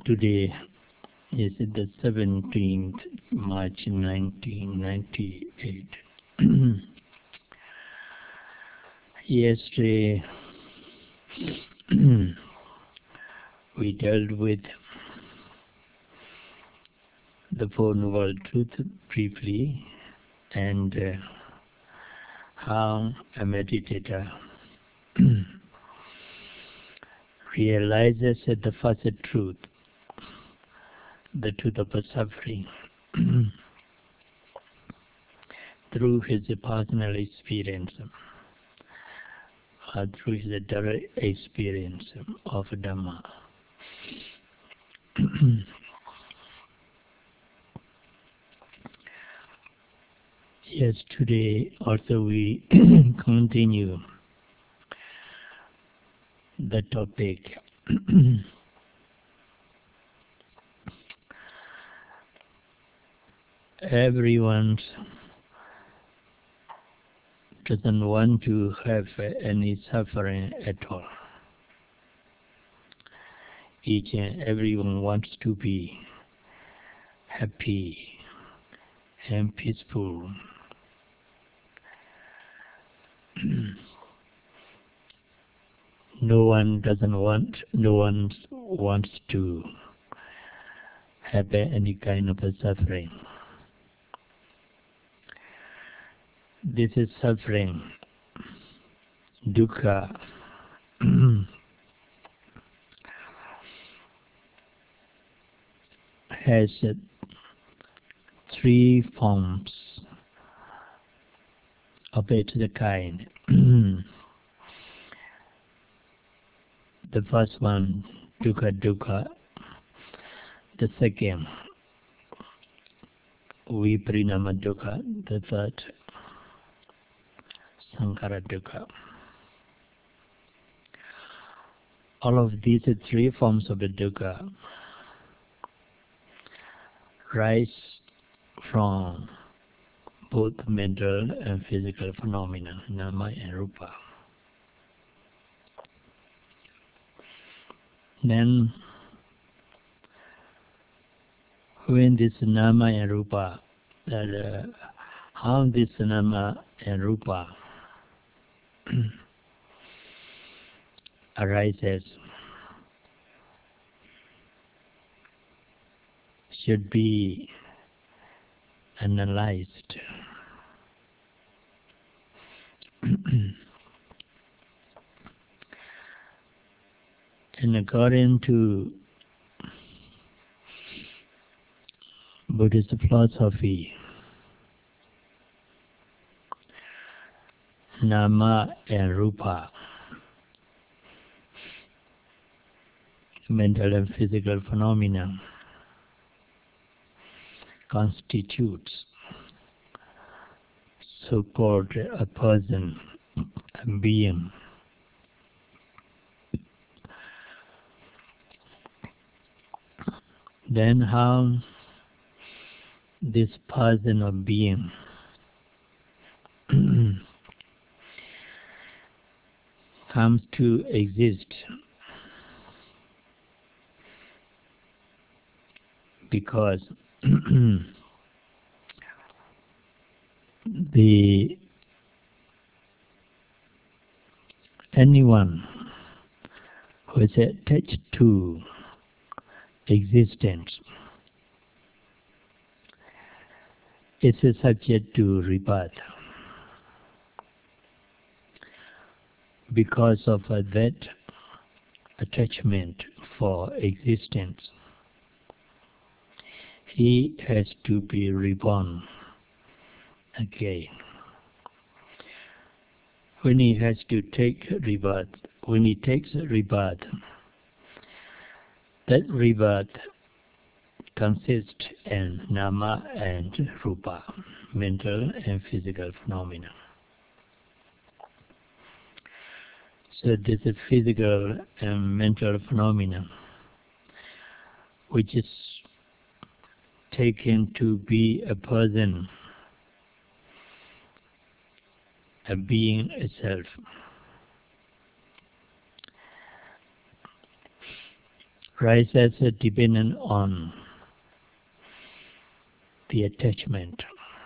Today is the 17th March 1998. Yesterday we dealt with the Four Noble Truths briefly and how a meditator realizes that the first truth, the truth of the suffering, through his personal experience or through his direct experience of Dhamma. Yes, today also we continue the topic. Everyone doesn't want to have any suffering at all. Each and everyone wants to be happy and peaceful. No one wants to have any kind of a suffering. This is suffering, dukkha. Has three forms of it, the kind. The first one, dukkha. The second, viparinama dukkha. The third, sankhara dukkha. All of these three forms of the dukkha rise from both mental and physical phenomena, nama and rupa. Then, when this nama and rupa, how this nama and rupa arises should be analyzed. And according to Buddhist philosophy, nama and rupa, mental and physical phenomena, constitutes so-called a person, a being. Then how this person or being comes to exist because anyone who is attached to existence is subject to rebirth. Because of that attachment for existence, he has to be reborn again. When he has to take rebirth, when he takes rebirth, that rebirth consists in nama and rupa, mental and physical phenomena. So this is physical and mental phenomena which is taken to be a person, a being itself, rises dependent on the attachment.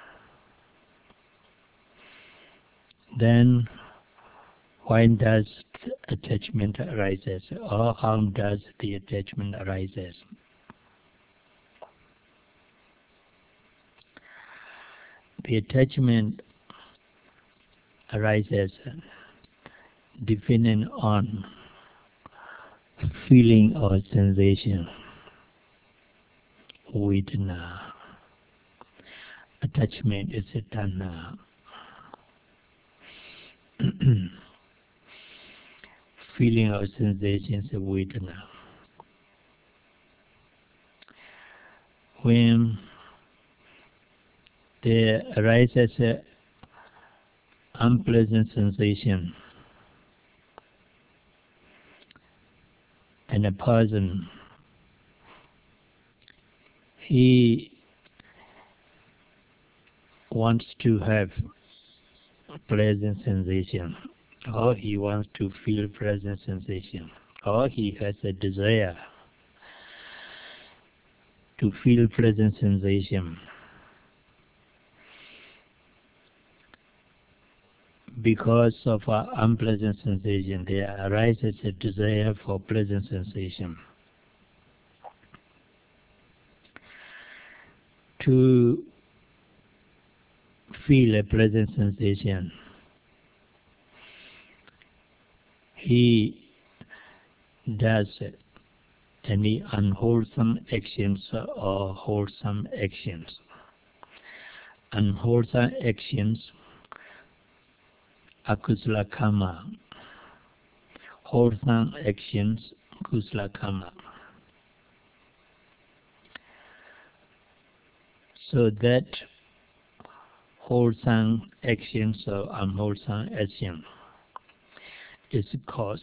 Then when does attachment arises, or how does the attachment arises? The attachment arises depending on feeling or sensation. Vedana. Attachment is a tanha. Feeling or sensation is a vedana. When there arises an unpleasant sensation, and a person, he wants to have pleasant sensation, or he wants to feel pleasant sensation, or he has a desire to feel pleasant sensation. Because of our unpleasant sensation, there arises a desire for pleasant sensation. To feel a pleasant sensation, he does any unwholesome actions or wholesome actions. Unwholesome actions, akusala karma. Wholesome actions, kusala karma. So that wholesome actions or unwholesome action is caused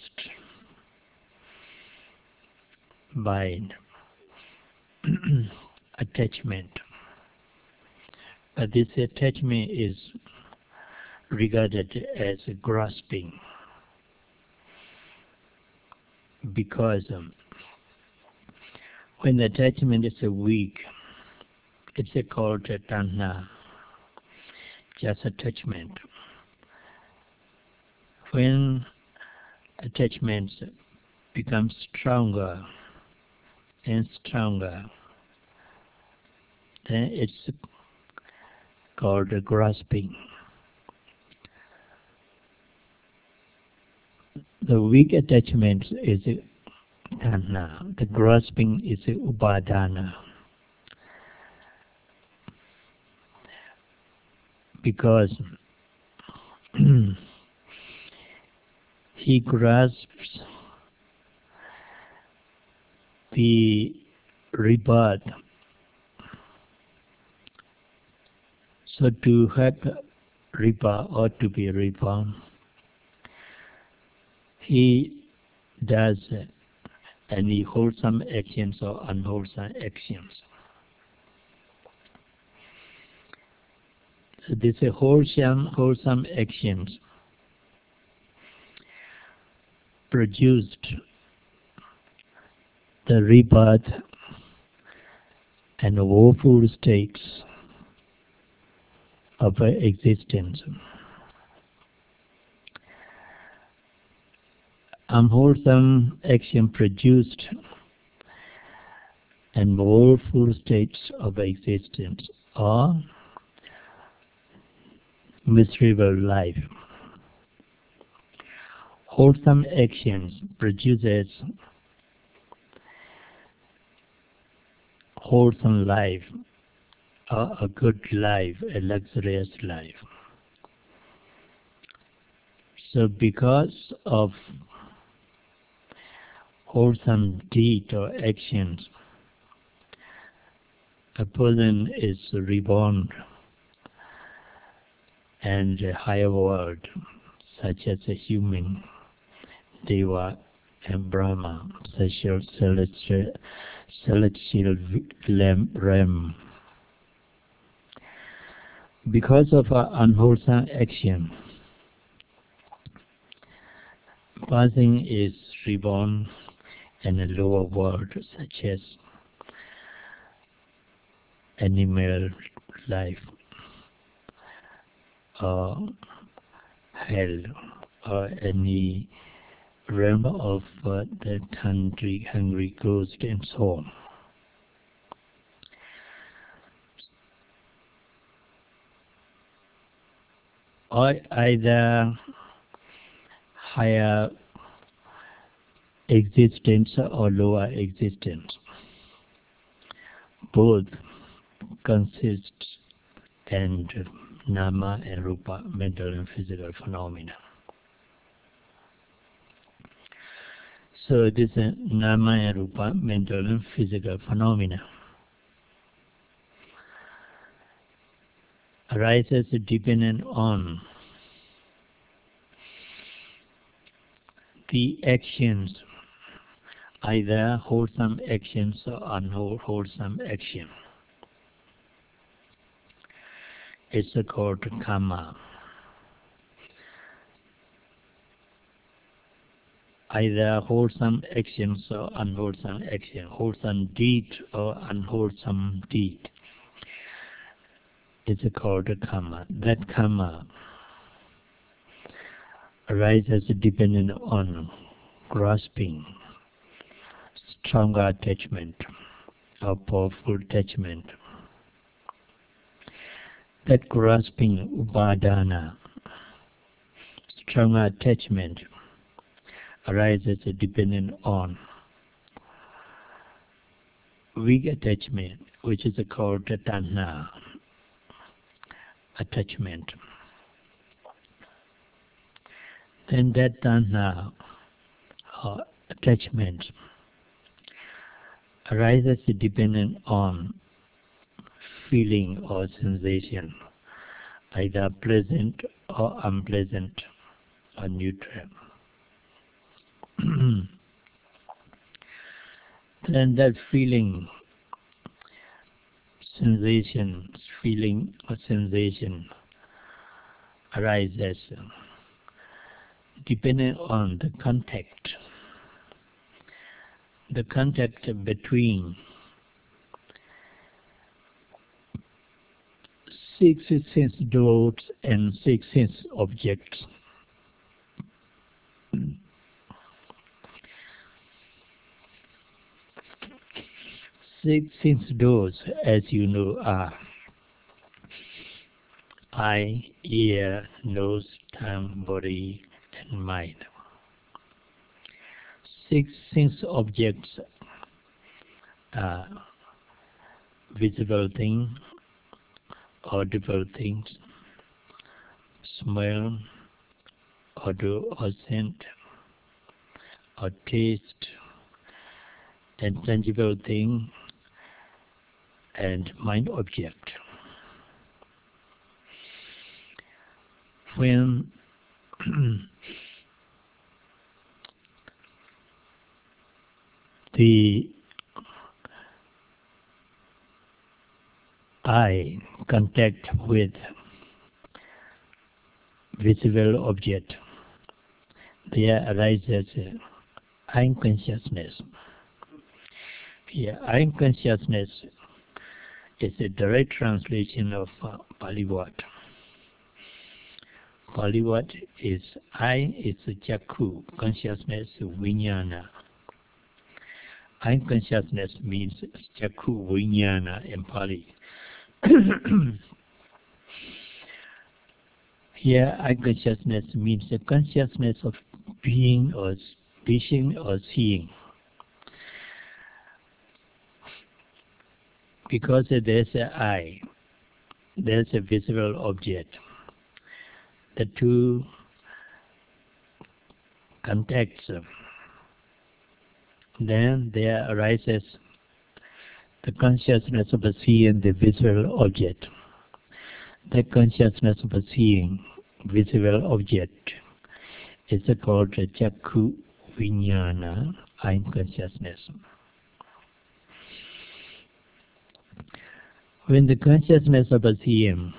by attachment. But this attachment is regarded as grasping, because when the attachment is weak, it's called tanha, just attachment. When attachments become stronger and stronger, then it's called grasping. The weak attachment is tanha, the grasping is upadana. Because he grasps the rebirth. So to have rebirth or to be reborn, he does any wholesome actions or unwholesome actions. So this wholesome actions produced the rebirth and woeful states of existence. Unwholesome action produced and woeful states of existence, or miserable life. Wholesome actions produces wholesome life, or a good life, a luxurious life. So because of wholesome deed or actions, a person is reborn and a higher world, such as a human, Deva and Brahma, celestial realm. Because of our unwholesome action, person is reborn and a lower world such as animal life or hell or any realm of the hungry ghost and so on. Or either higher existence or lower existence. Both consist and nama and rupa, mental and physical phenomena. So this nama and rupa, mental and physical phenomena, arises dependent on the actions, either wholesome actions or unwholesome action. It's called karma. Either wholesome actions or unwholesome action, wholesome deed or unwholesome deed. It's called karma. That karma arises dependent on grasping, stronger attachment, or powerful attachment. That grasping upadana, stronger attachment, arises dependent on weak attachment, which is called tanha, attachment. Then that tanha, or attachment, arises dependent on feeling or sensation, either pleasant or unpleasant or neutral. Then that feeling or sensation arises depending on the contact between six sense doors and six sense objects. Six sense doors, as you know, are eye, ear, nose, tongue, body, and mind. Six sense objects are visible things, audible things, smell, odor or scent, or taste, and tangible thing, and mind object. When the eye contact with visible object, there arises eye consciousness. Here, eye consciousness is a direct translation of Pali word. Pali word is eye is chakku, consciousness, vijnana. Eye consciousness means chakku vijnana in Pali. Here, eye consciousness means the consciousness of being or speaking or seeing. Because there's an eye, there's a visible object. The two contacts. Then there arises the consciousness of the seeing the visible object. The consciousness of the seeing visible object is called chakku vijnana, eye consciousness. When the consciousness of the seeing,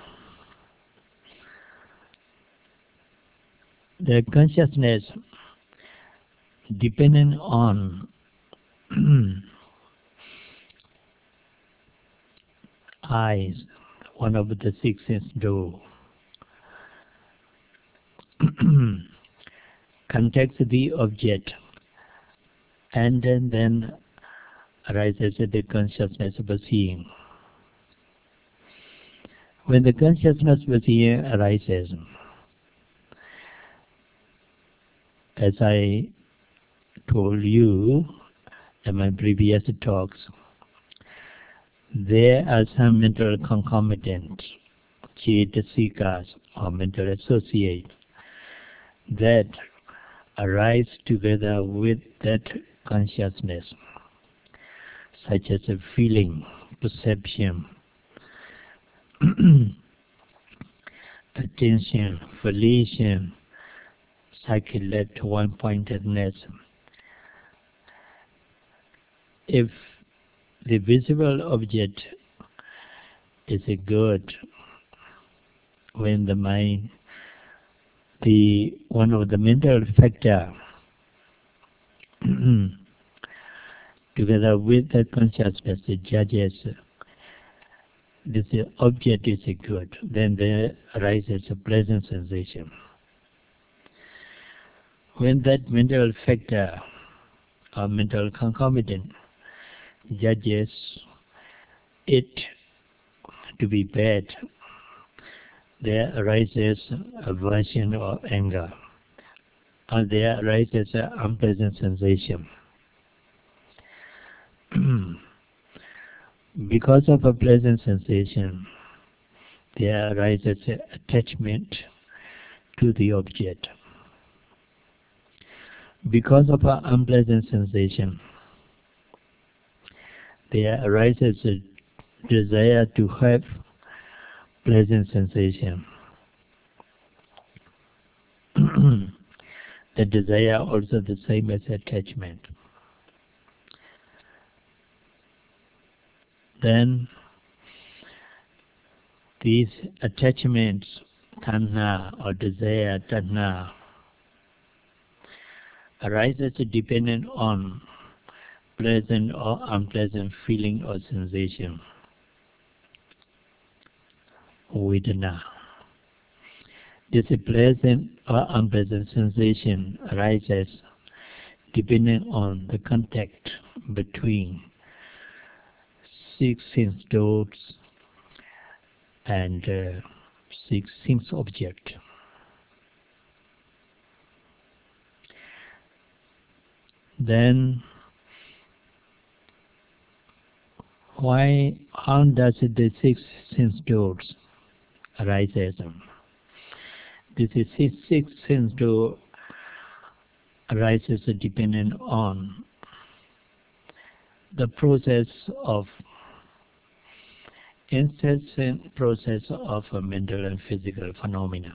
the consciousness dependent on Eyes, one of the six sense door, contacts the object and then arises the consciousness of seeing. When the consciousness of seeing arises, as I told you in my previous talks, there are some mental concomitants, cetasikas, or mental associates, that arise together with that consciousness, such as a feeling, perception, attention, volition, psychic one-pointedness. If the visible object is a good, when the mind, one of the mental factor, together with the consciousness, it judges this object is a good, then there arises a pleasant sensation. When that mental factor or mental concomitant judges it to be bad, there arises aversion or anger, or there arises an unpleasant sensation. Because of a pleasant sensation, there arises an attachment to the object. Because of an unpleasant sensation, there arises a desire to have pleasant sensation. The desire also the same as attachment. Then these attachments, tanha or desire, tanha, arises dependent on pleasant or unpleasant feeling or sensation. Vedana. This pleasant or unpleasant sensation arises depending on the contact between six sense doors and six sense objects. Then how does the six sense doors arises? This is six sense door arises dependent on the process of incessant process of a mental and physical phenomena.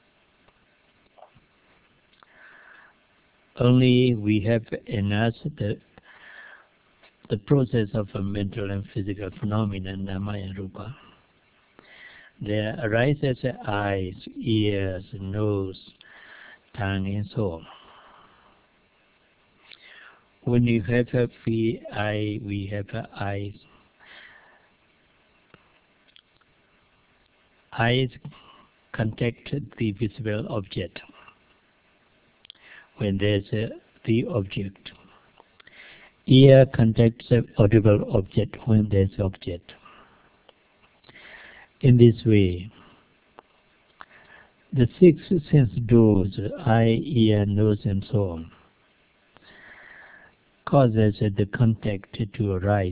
Only we have in us the process of a mental and physical phenomena, nama and rupa. There arises eyes, ears, nose, tongue, and so on. When you have a eye, we have eyes. Eyes contact the visible object when there's the object. Ear contacts the audible object when there's object. In this way, the six sense doors, eye, ear, nose, and so on, causes the contact to arise.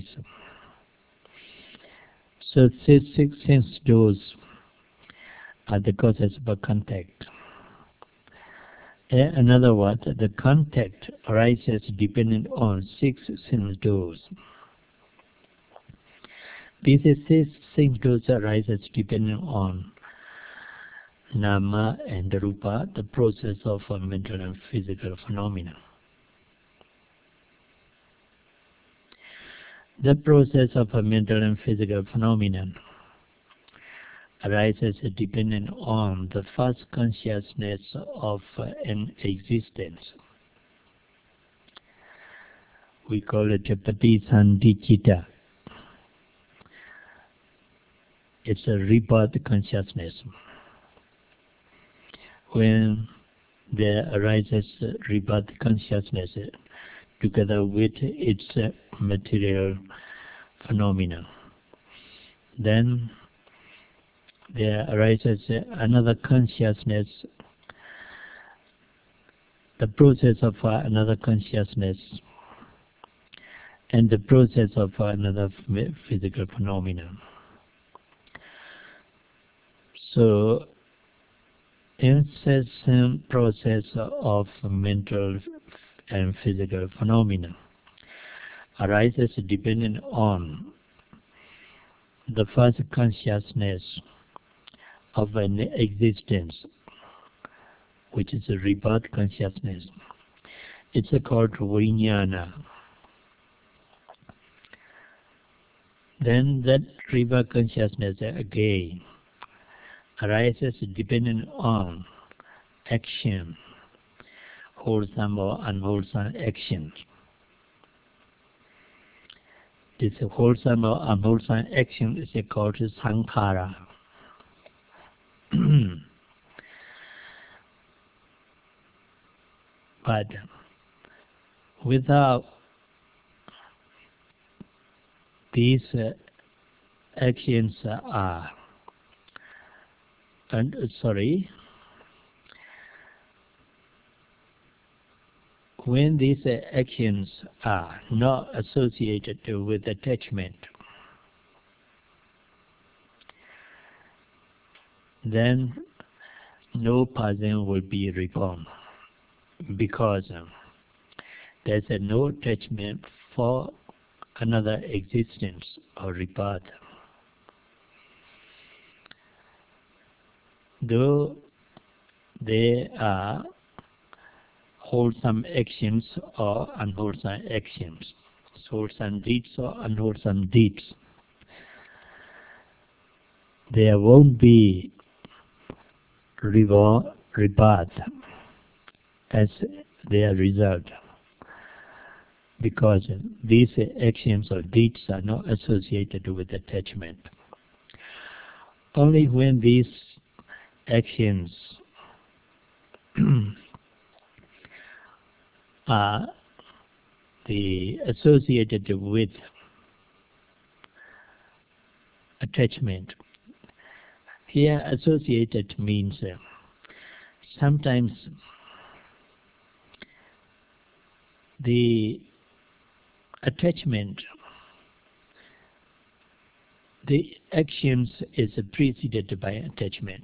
So these six sense doors are the causes of contact. In other words, the contact arises dependent on six sense doors. These six sense doors arises dependent on nama and rupa, the process of a mental and physical phenomena. The process of a mental and physical phenomenon arises dependent on the first consciousness of an existence. We call it a Patisandhicitta. It's a rebirth consciousness. When there arises rebirth consciousness together with its material phenomena, then there arises another consciousness, the process of another consciousness, and the process of another physical phenomenon. So, incessant process of mental and physical phenomena arises depending on the first consciousness of an existence, which is a rebirth consciousness. It's called Vijnana. Then that rebirth consciousness again arises depending on action, wholesome or unwholesome actions. This wholesome or unwholesome action is called sankhara. But without these actions when these actions are not associated with attachment, then no person will be reborn, because there's no attachment for another existence or rebirth. Though they are wholesome actions or unwholesome actions, wholesome deeds or unwholesome deeds, there won't be rebirth as their result, because these actions or deeds are not associated with attachment. Only when these actions are associated with attachment. Here, associated means sometimes the attachment, the actions is preceded by attachment.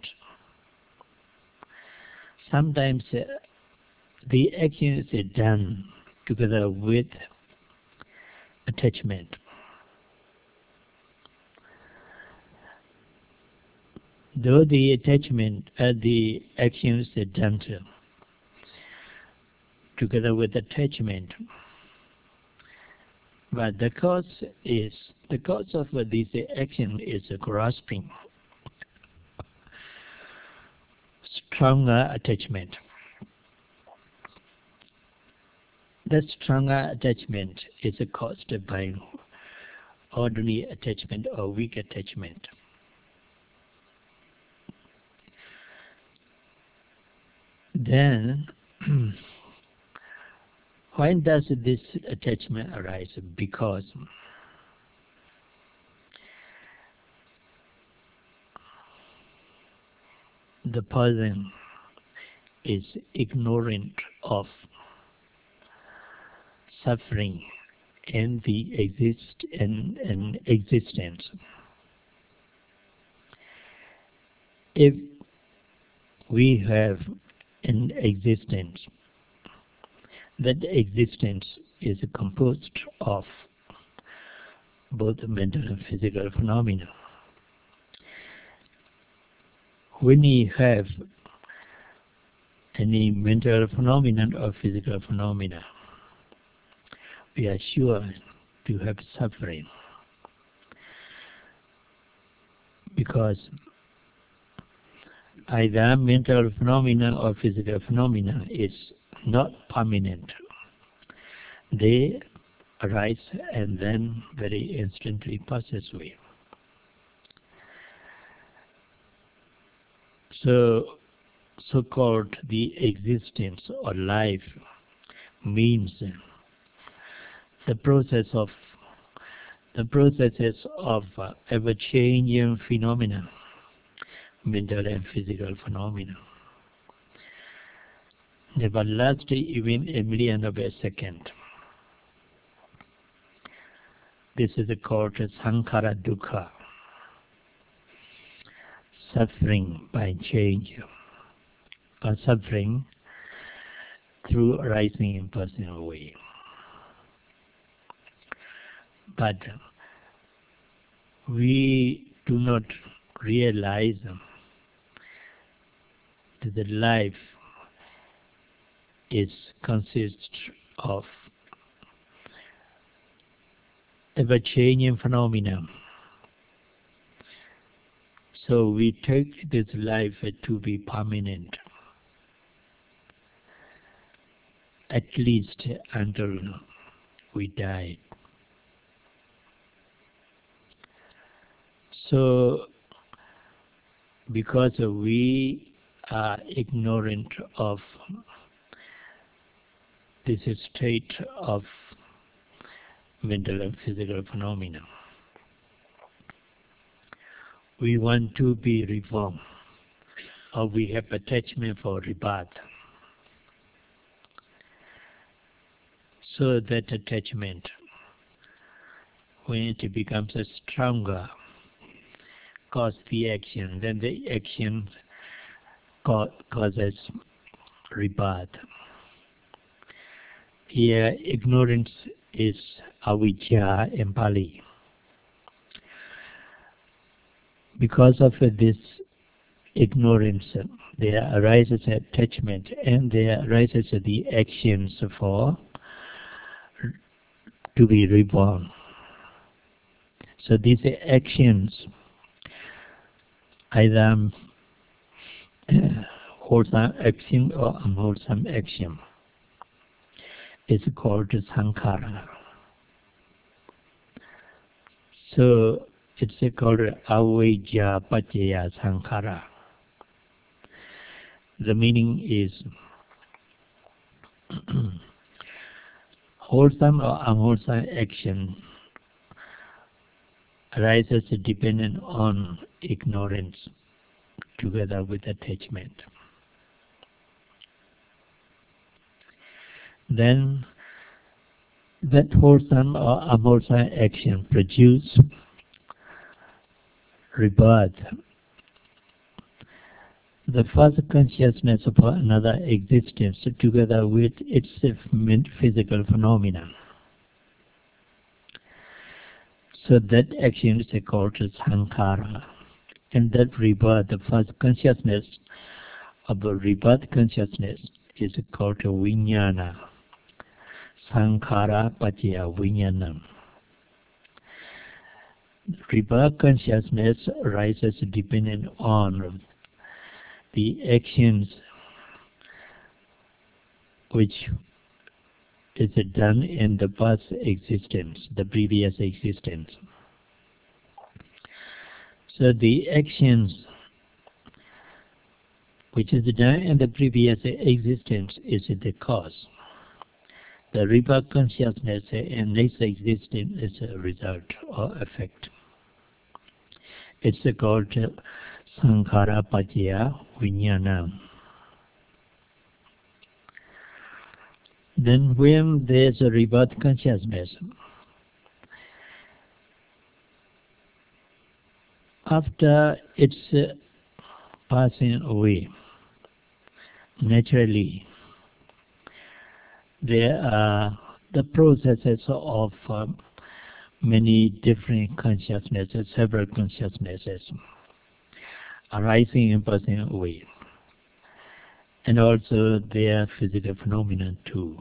Sometimes the action is done together with attachment. Though the attachment, the actions are done together with attachment, but the cause of this action is grasping, stronger attachment. That stronger attachment is caused by ordinary attachment or weak attachment. Then, why does this attachment arise? Because the person is ignorant of suffering and the existence. If we have an existence, that existence is composed of both mental and physical phenomena. When we have any mental phenomenon or physical phenomena, we are sure to have suffering, because either mental phenomena or physical phenomena is not permanent. They arises and then very instantly passes away. So-called the existence or life means the process of the processes of ever-changing phenomena, mental and physical phenomena. They will last even a million of a second. This is called sankhara dukkha, suffering by change, or suffering through arising in personal way. But we do not realize that the life consists of ever-changing phenomena. So we take this life to be permanent, at least until we die. So because we are ignorant of this state of mental and physical phenomena, we want to be reformed, or we have attachment for rebirth. So that attachment, when it becomes stronger, causes the action, then the action causes rebirth. Here, ignorance is avijja in Pali. Because of this ignorance, there arises attachment and there arises the actions for to be reborn. So these actions, either wholesome action or unwholesome action, is called sankhara. So it's called avijja paccaya sankhara. The meaning is wholesome or unwholesome action arises dependent on ignorance together with attachment. Then that wholesome or unwholesome action produce rebirth. The first consciousness of another existence together with its physical phenomena. So that action is called sankhara. And that rebirth, the first consciousness of a rebirth consciousness, is called vijnana. Sankhara paccaya vijnanam. Rebirth consciousness arises dependent on the actions which is done in the past existence, the previous existence. So the actions which is done in the previous existence is the cause. The rebirth consciousness in this existence is a result or effect. It's called sankhara paccaya vijnana. Then when there's a rebirth consciousness, after its passing away, naturally, there are the processes of many different consciousnesses, several consciousnesses arising and passing away. And also their physical phenomena too.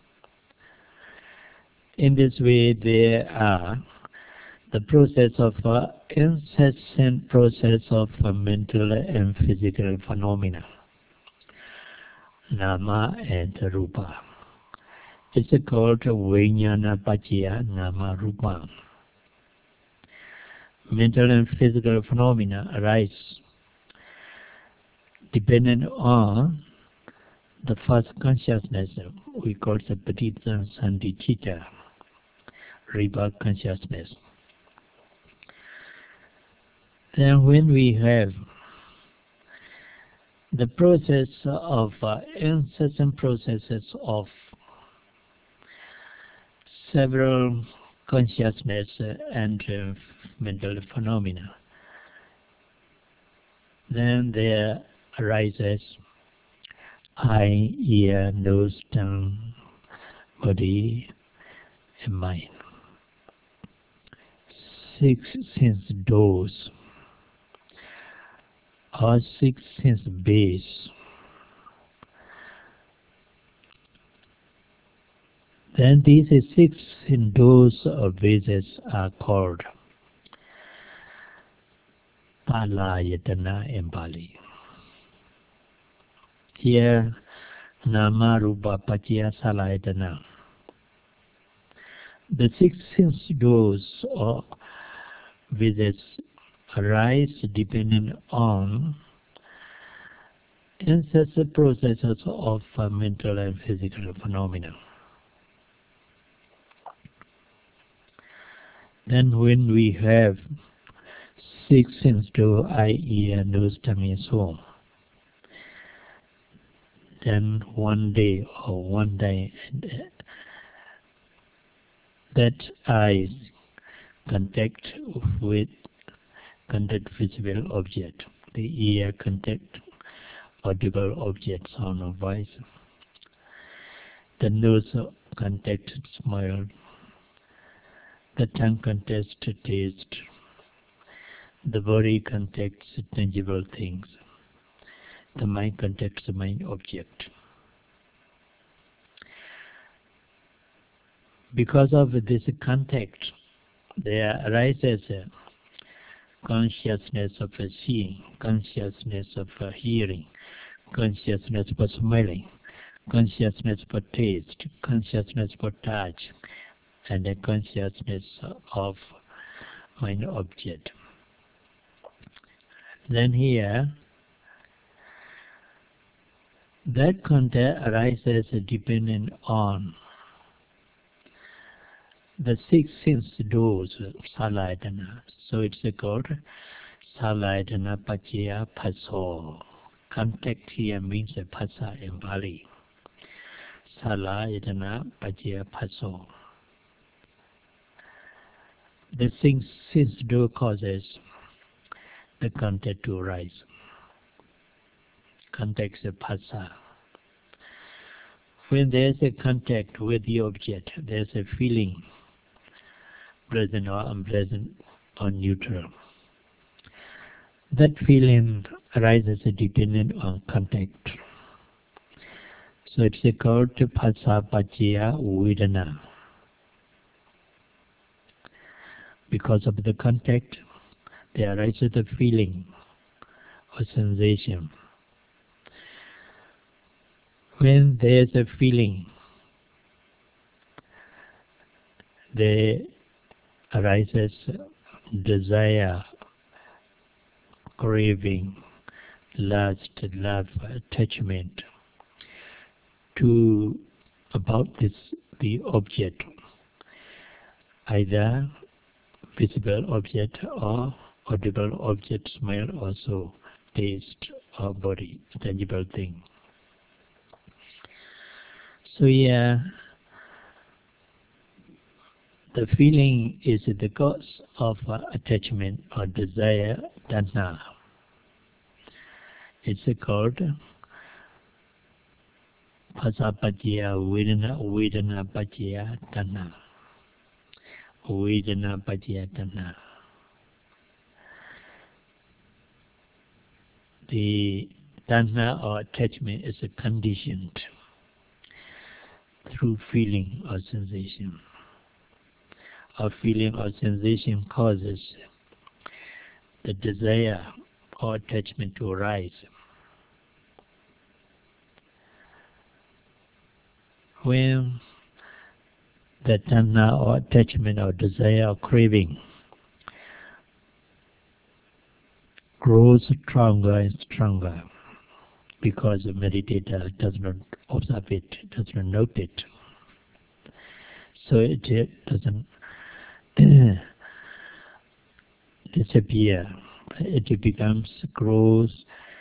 In this way, there are the process of incessant process of mental and physical phenomena, nama and rupa. It's called Vijnana Paccaya Nama Rupa. Mental and physical phenomena arise dependent on the first consciousness. We call it Patita Sandicita, rebirth consciousness. Then when we have the process of incessant processes of several consciousness and mental phenomena, then there arises eye, ear, nose, tongue, body, and mind. 6 sense doors or 6 sense base. Then these 6 doors or bases are called Palayatana in Pali. Here, Nama Rupa Paccaya Salayatana. The 6 sense doors or bases arise depending on incessant processes of mental and physical phenomena. Then when we have 6 sense door, eye, ear, nose, tongue, and so on, then one day or one day that eyes contact visible object, the ear contact audible object, sound or voice, the nose contact smell, the tongue contacts taste, the body contacts tangible things, the mind contacts the mind object. Because of this contact, there arises a consciousness of seeing, consciousness of hearing, consciousness for smelling, consciousness for taste, consciousness for touch, and a consciousness of mind object. Then here, that contact arises depending on the 6 sense doors, Salayatana. So it's called Salayatana Paccaya Phaso. Contact here means a phasa in Pali. Salayatana Paccaya Phaso. The 6 sense door causes the contact to arise. Contact is a phasa. When there is a contact with the object, there is a feeling, pleasant or unpleasant or neutral. That feeling arises dependent on contact. So it's called Phasa Paccaya Vedana. Because of the contact, there arises a feeling or sensation. When there is a feeling, there arises desire, craving, lust, love, attachment to about the object, either visible object or audible object, smell also, taste or body, tangible thing. So yeah, the feeling is the cause of attachment or desire, tanha. It's called Phasa Paccaya Vedana, Vedana Paccaya Tanha. Vedana Paccaya Tanha. The tanha or attachment is conditioned through feeling or sensation. A feeling or sensation causes the desire or attachment to arise. When the tanha or attachment or desire or craving grows stronger and stronger because the meditator does not observe it, does not note it. So it doesn't disappear. It becomes grows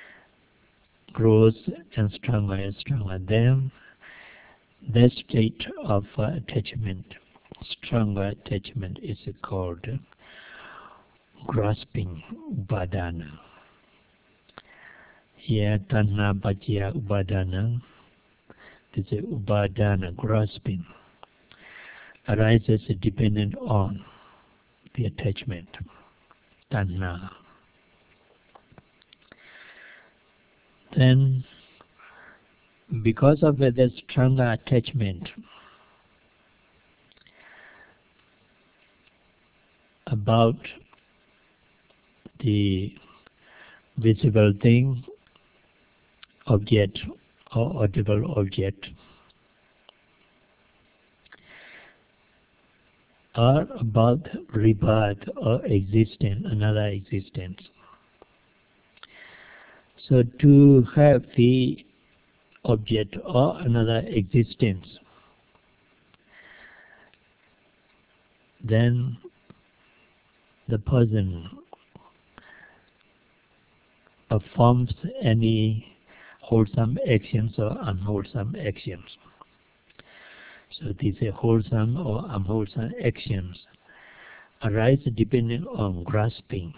and stronger. Then that state of attachment, stronger attachment, is called grasping upadana. Here, tanha bhajya upadana, this is upadana, grasping, arises dependent on the attachment, tanha. Then, because of the stronger attachment about the visible thing, object, or audible object, or about rebirth or existence, another existence. So to have the object or another existence, then the person performs any wholesome actions or unwholesome actions. So these wholesome or unwholesome actions arise depending on grasping,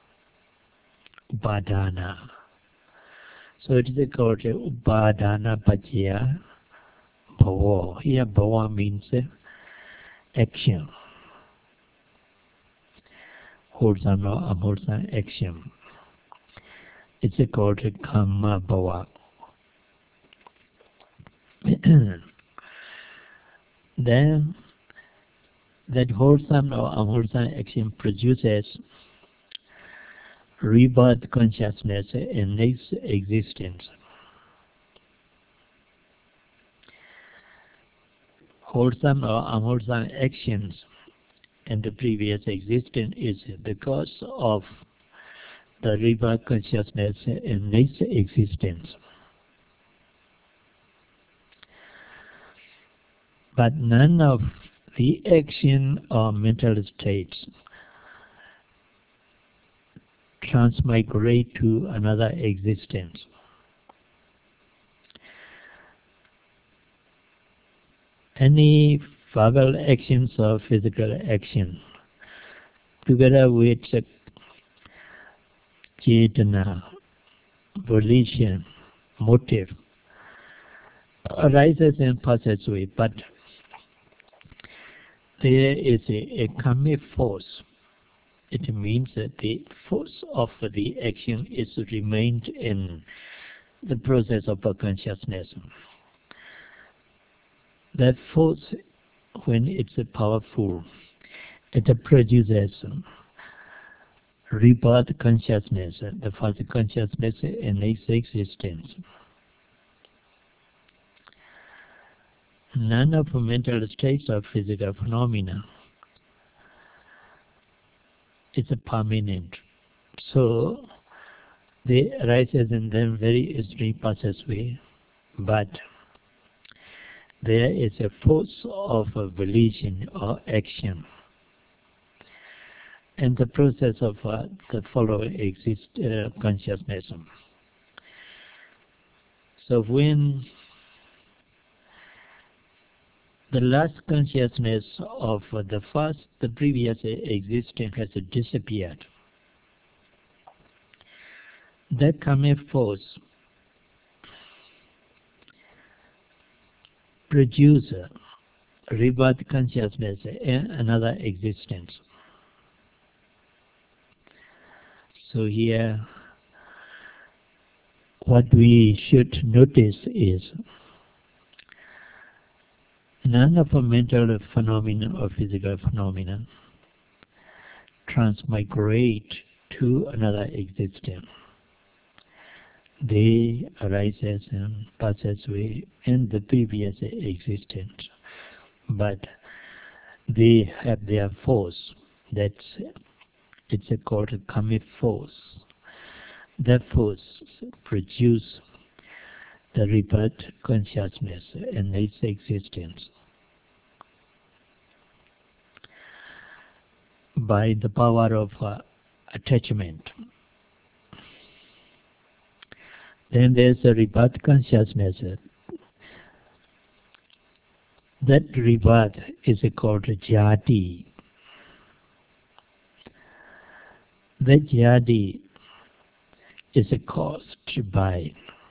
upadana. So it is called upadana bhajya bhava. Here bhava means action, wholesome or unwholesome action. It's called karma bhava. Then that wholesome or unwholesome action produces rebirth consciousness in next existence. Wholesome or unwholesome actions in the previous existence is because of the rebirth consciousness in next existence. But none of the action or mental states transmigrate to another existence. Any verbal actions or physical action, together with cetana, volition, motive, arises and passes away, but there is a karmic force. It means that the force of the action is remained in the process of consciousness. That force, when it's powerful, it produces rebirth consciousness, the first consciousness in its existence. None of the mental states or physical phenomena is permanent. So they arises and then very easily passes away. But there is a force of volition or action, and the process of the following consciousness. So when the last consciousness of the previous existence has disappeared, that karmic force produces rebirth consciousness in another existence. So here, what we should notice is none of the mental phenomena or physical phenomena transmigrate to another existence. They arise and passes away in the previous existence. But they have their force. It's called karmic force. That force produce the rebirth consciousness and its existence by the power of attachment. Then there's a rebirth consciousness. That rebirth is called jati. That jati is caused by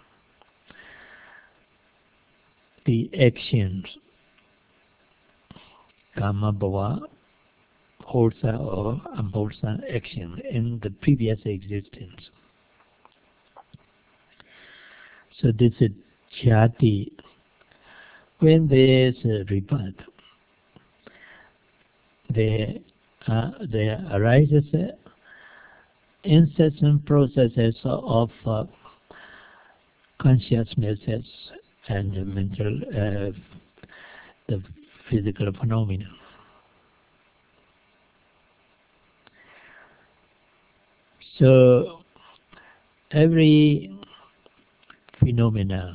the actions, karma bhava, wholesome or unwholesome action in the previous existence. So this is jati. When there is a rebirth, there arises incessant processes of consciousnesses and mental, the physical phenomena. So every phenomena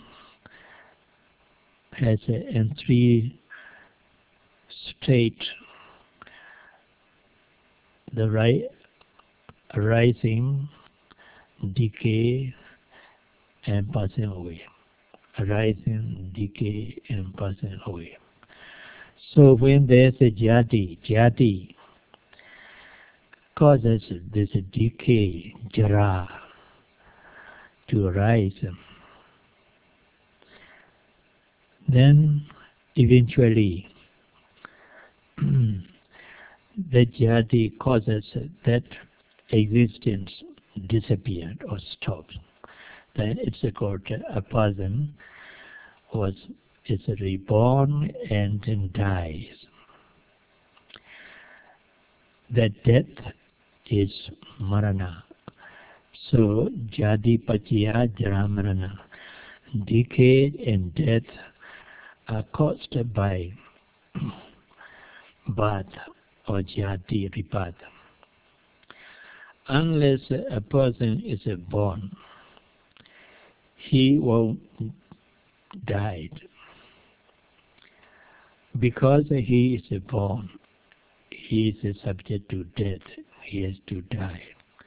has in three states: the arising, decay, and passing away. Arising, decay, and passing away. So when there's a jati causes this decay, jara, to arise. Then eventually the jati causes that existence disappeared or stops. Then it's called a person is reborn and then dies. That death is marana. So jadi pachya jara marana. Decay and death are caused by birth or jati rebirth. Unless a person is born, he won't die. Because he is born, he is subject to death. He has to die.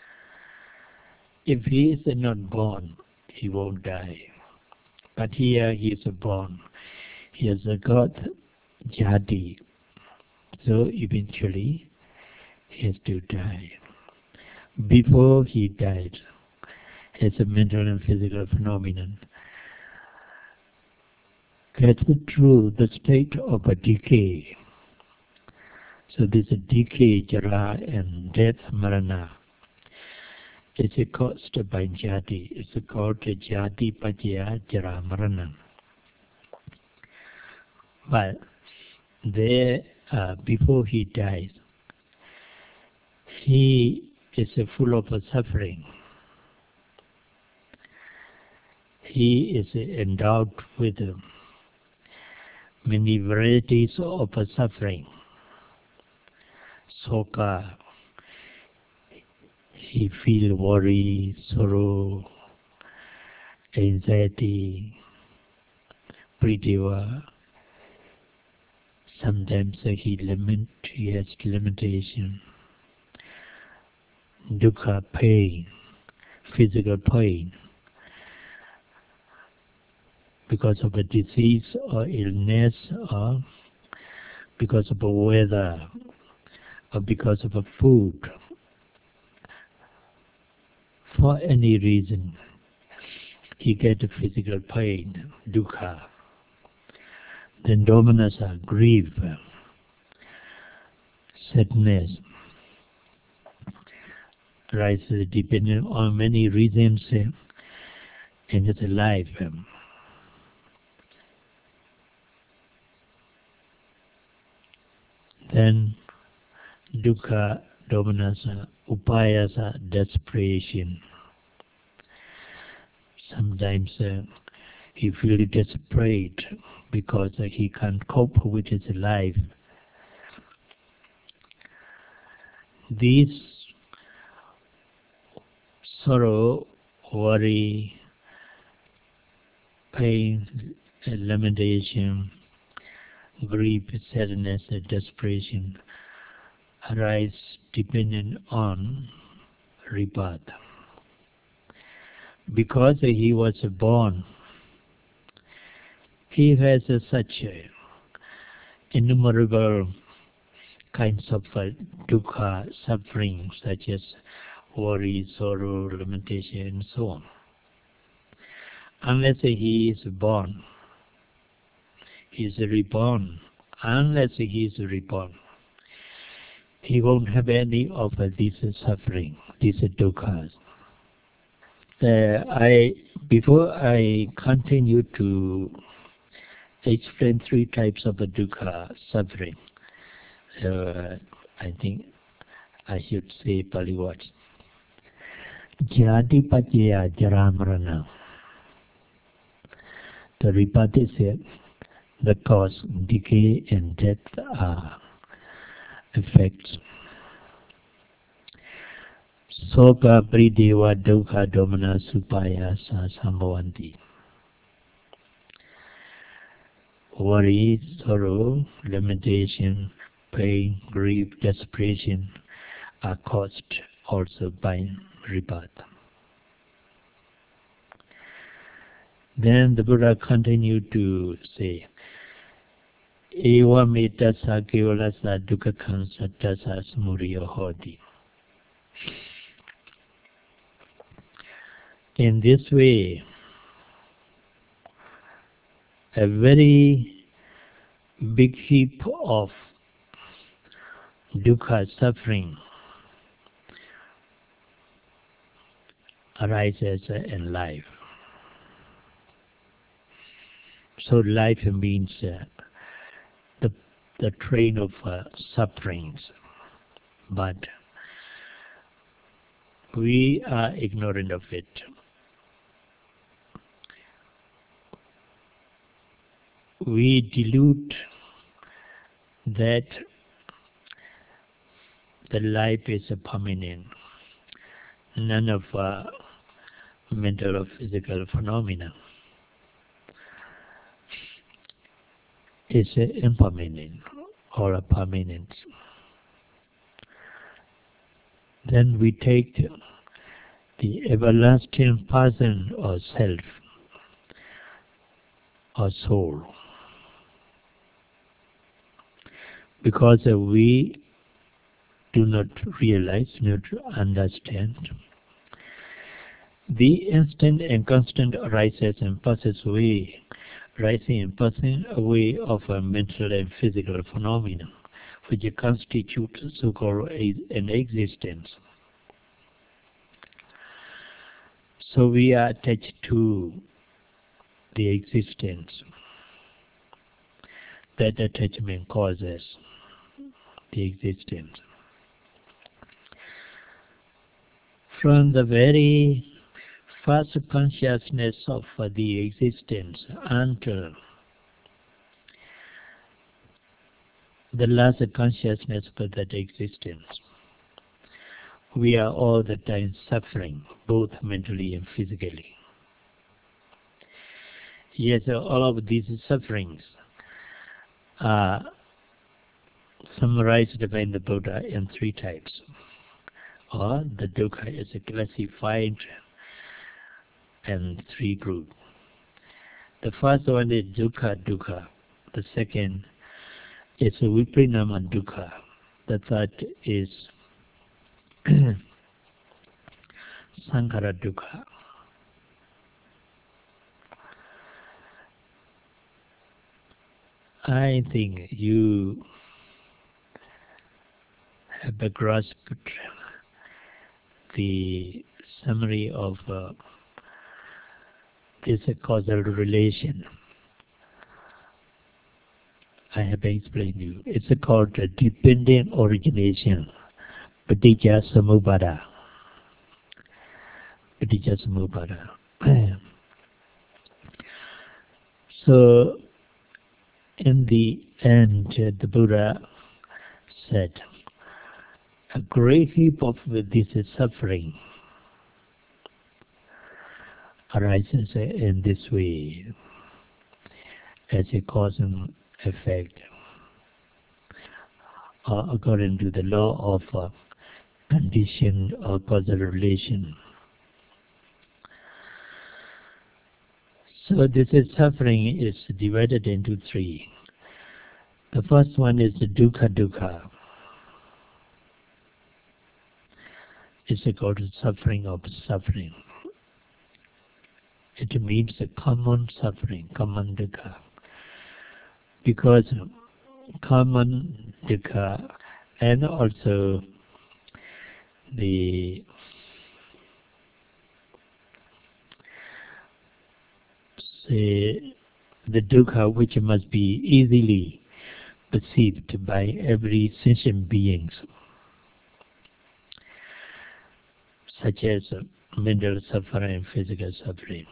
If he is not born, he won't die. But here he is born. He has got jati. So eventually he has to die. Before he died, as a mental and physical phenomenon, gets through the state of a decay. So this decay, jara, and death, marana, is caused by jati. It's called jati pachya jara marana. But there, before he dies, he is full of suffering. He is endowed with many varieties of suffering. Soka, he feels worry, sorrow, anxiety, prideva. Sometimes he has limitation, dukkha, pain, physical pain, because of a disease or illness, or because of a weather, or because of a food. For any reason, he gets physical pain, dukkha. Then domanassa, grief, sadness, rises depending on many reasons in his life. Then dukkha, domanassa, upayasa, desperation. Sometimes he feels desperate because he can't cope with his life. These sorrow, worry, pain, lamentation, grief, sadness, and desperation arise dependent on rebirth. Because he was born, he has such innumerable kinds of dukkha, suffering, such as worry, sorrow, lamentation, and so on. Unless he is born, he is reborn. Unless he is reborn, he won't have any of these suffering, these dukkhas. Before I continue to explain three types of dukkha suffering, I think I should say Pali words. Jati Pachaya Jaramarana. The rebirth is the cause, decay and death are effects. Soka Prideva Dukkha Domana Supaya Sambhavanti. Worry, sorrow, lamentation, pain, grief, desperation are caused also by rebirth. Then the Buddha continued to say, Eva metasa kevalasa dukkhakham sattasa samudaya hoti. In this way, a very big heap of dukkha suffering arises in life. So life means the train of sufferings, but we are ignorant of it. We delude that the life is permanent. None of mental or physical phenomena is impermanent or a permanent. Then we take the everlasting person or self or soul, because we do not realize, not understand the instant and constant rises and passes away, rising and passing away of a mental and physical phenomena, which constitute so-called an existence. So we are attached to the existence. That attachment causes the existence. From the very first consciousness of the existence until the last consciousness of that existence, we are all the time suffering, both mentally and physically. Yes, all of these sufferings are summarized by the Buddha in three types, or the dukkha is classified in three groups. The first one is dukkha. The second is viprinama dukkha. The third is sankhara dukkha. I think you have grasped the summary of this causal relation. I have explained to you. It's called dependent origination, paticca samuppada. Paticca samuppada. So, in the end, the Buddha said, A great heap of this suffering arises in this way as a cause and effect, according to the law of conditioned or causal relation. So this suffering is divided into three. The first one is the dukkha dukkha. It's called suffering of suffering. It means a common suffering, common dukkha. Because common dukkha and also the dukkha which must be easily perceived by every sentient beings, such as mental suffering and physical suffering.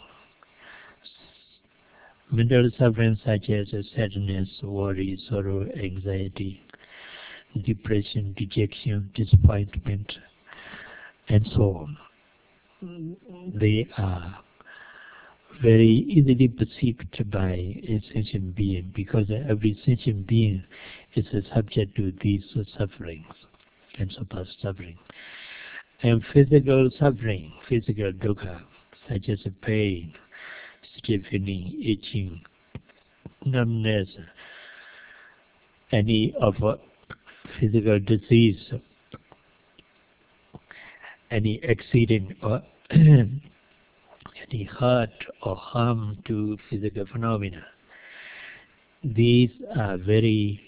Mental suffering such as sadness, worry, sorrow, anxiety, depression, dejection, disappointment, and so on. They are very easily perceived by a sentient being because every sentient being is subject to these sufferings and suffering. And physical suffering, physical dukkha, such as pain, stiffening, itching, numbness, any of physical disease, any accident or any hurt or harm to physical phenomena. These are very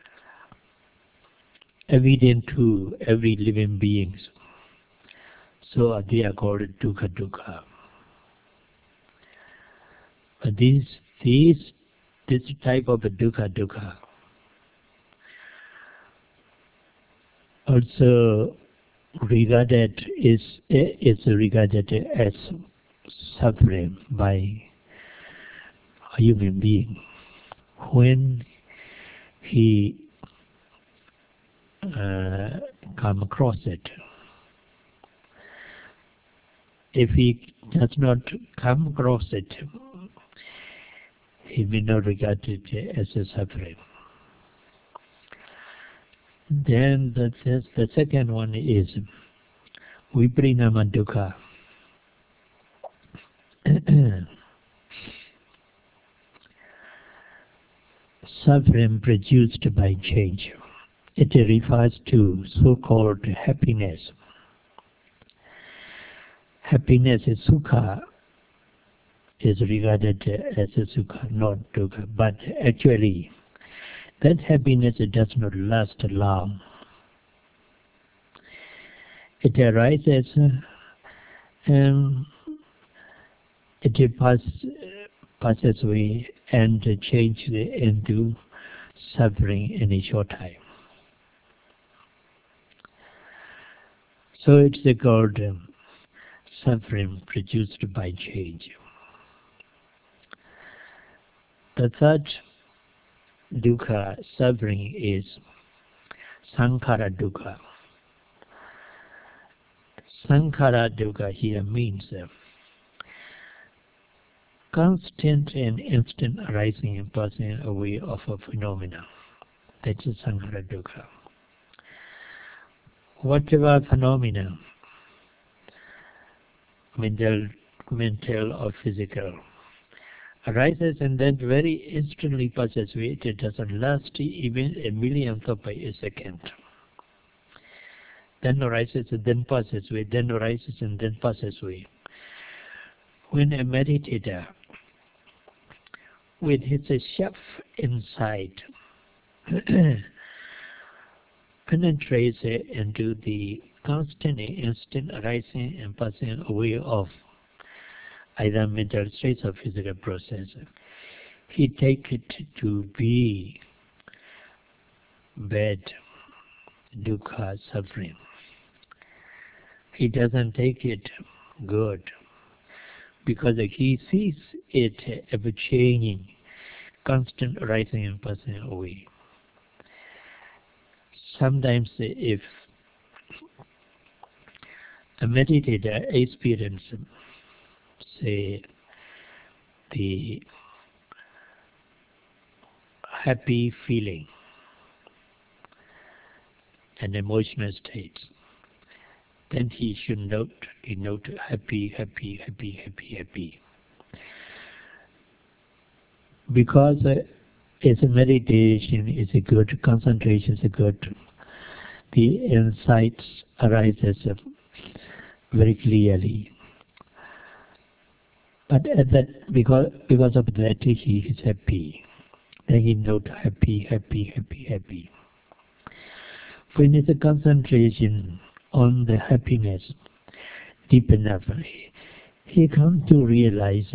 evident to every living being. So they are called dukkha dukkha. But this type of dukkha dukkha also is regarded as suffering by a human being when he come across it. If he does not come across it, he may not regard it as a suffering. Then the second one is viparinama dukkha. Suffering produced by change. It refers to so-called happiness. Happiness is sukha, is regarded as a sukha, not dukkha. But actually, that happiness does not last long. It arises and it passes away and changes into suffering in a short time. So it's called suffering produced by change. The third dukkha, suffering, is sankhara dukkha. Sankhara dukkha here means constant and instant arising and passing away of a phenomena. That is sankhara dukkha. Whatever phenomena, mental or physical, arises and then very instantly passes away. It doesn't last even a millionth of a second. Then arises and then passes away, then arises and then passes away. When a meditator with his sharp insight penetrates into the constant and instant arising and passing away of either mental states or physical process, he takes it to be bad, dukkha, suffering. He doesn't take it good because he sees it ever changing, constant arising and passing away. Sometimes if A meditator experiences, say, the happy feeling and emotional states. Then he should note happy, happy, happy, happy, happy. Because it's a meditation, is a good, concentration is a good, the insights arises very clearly. But at that, because of that, he is happy. Then he note happy, happy, happy, happy. When it's a concentration on the happiness deep enough, he comes to realize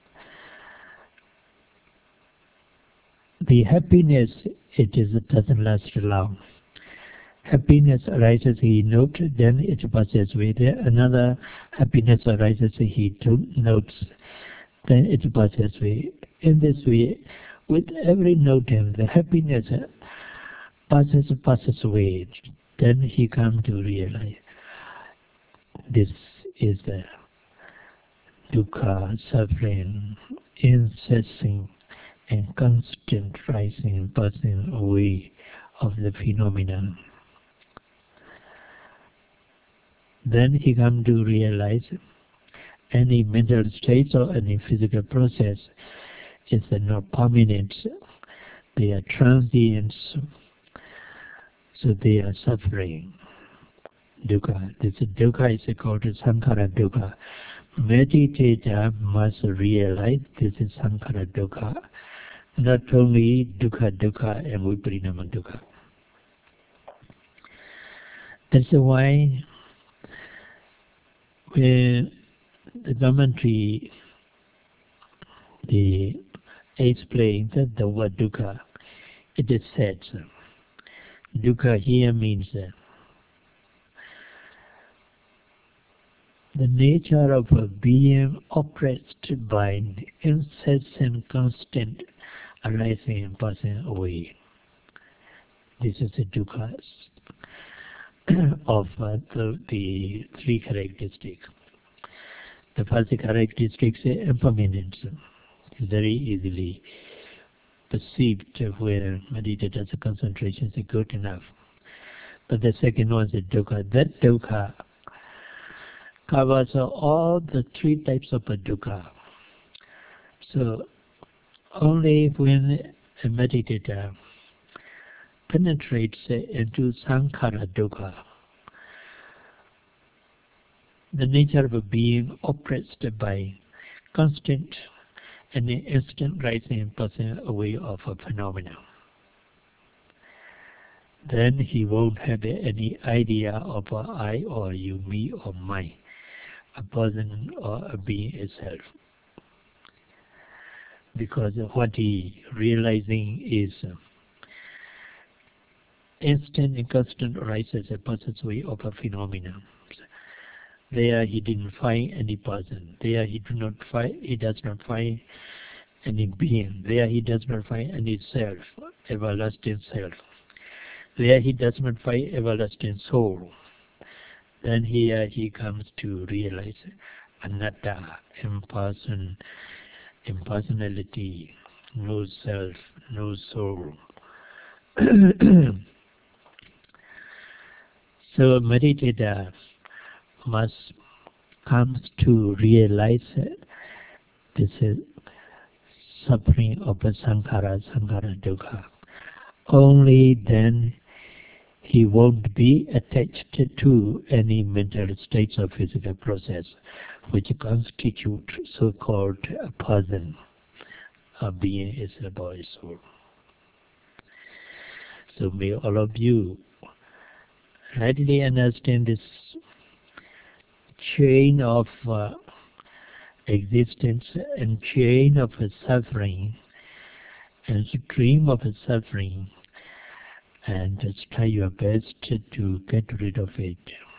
the happiness, it doesn't last long. Happiness arises, he notes, then it passes away. Another happiness arises, he notes, then it passes away. In this way, with every noting, the happiness passes away. Then he comes to realize this is the dukkha, suffering, incessant and constant rising and passing away of the phenomenon. Then he comes to realize any mental state or any physical process is not permanent. They are transient, so they are suffering. Dukkha. This dukkha is called sankhara dukkha. Meditator must realize this is sankhara dukkha, not only dukkha and viparinama dukkha. That's why when the commentary explains that the word dukkha, it is said, dukkha here means the nature of a being oppressed by incessant, constant arising and passing away. This is the dukkha of the three characteristics. The first characteristic is impermanence, very easily perceived where meditators' concentration is good enough. But the second one is dukkha. That dukkha covers all the three types of dukkha. So only when a meditator penetrates into sankhara dukkha, the nature of a being oppressed by constant and instant rising and passing away of a phenomenon, then he won't have any idea of I or you, me or mine, a person or a being itself. Because what he realizing is instant and constant rises and passes away of a phenomenon. There he didn't find any person. There he does not find any being. There he does not find any self, everlasting self. There he does not find everlasting soul. Then here he comes to realize anatta, impersonality, no self, no soul. So a meditator must come to realize this is suffering of a sankhara dukkha. Only then he won't be attached to any mental states or physical process which constitute so-called a person, a being is a body soul. So may all of you rightly understand this chain of existence and chain of suffering and stream of suffering, and just try your best to get rid of it.